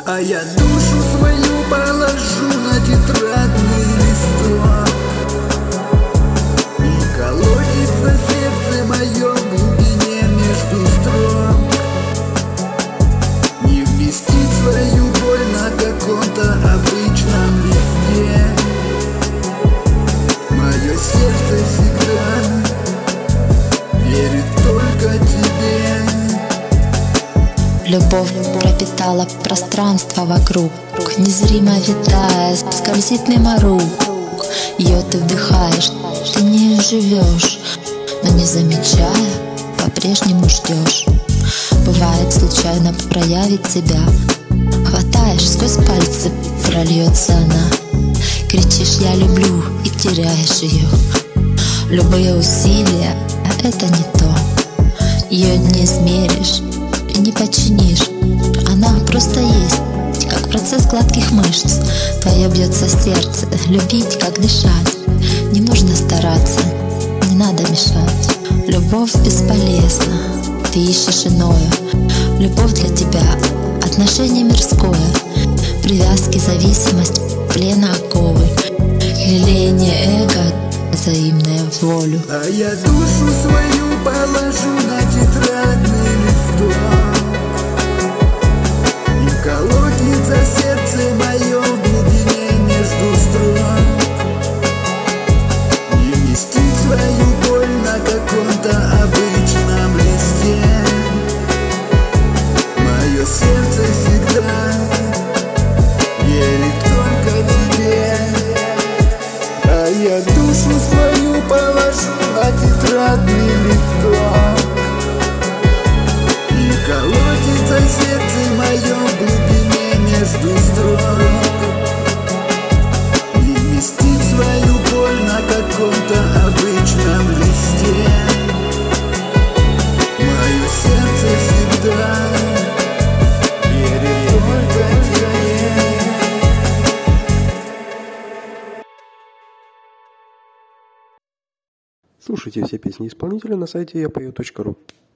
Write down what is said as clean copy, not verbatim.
А я душу свою положу на тетрадный листок, и колотится сердце мое в глубине между строк. Не вместить свою боль на каком-то обычном листе. Мое сердце всегда верит только тебе. Любовь пропитала пространство вокруг, незримо витая, скользит мимо рук. Ее ты вдыхаешь, ты в ней живешь, но не замечая, по-прежнему ждешь. Бывает, случайно проявит себя, хватаешь, сквозь пальцы прольется она. Кричишь «я люблю» и теряешь ее. Любые усилия — это не то. Ее не измеришь и не починишь. Она просто есть, как процесс гладких мышц. Твое бьется сердце, любить, как дышать. Не нужно стараться, не надо мешать. Любовь бесполезна, ты ищешь иное. Любовь для тебя — отношение мирское. Привязки, зависимость, плена оковы. Лелеяние эго, взаимная в волю. А я душу свою положу на тетрадный листок, и колотится сердце мое в глубине между строк. Не вместить свою боль на каком-то обычном листе. Мое сердце всегда верит только тебе. А я душу свою положу на тетрадный листок, и колотится сердце мое в глубине между строк. Не вместить свою боль на каком-то обычном листе. Мое сердце всегда верит только тебе. Слушайте все песни исполнителя на сайте yapою.ru.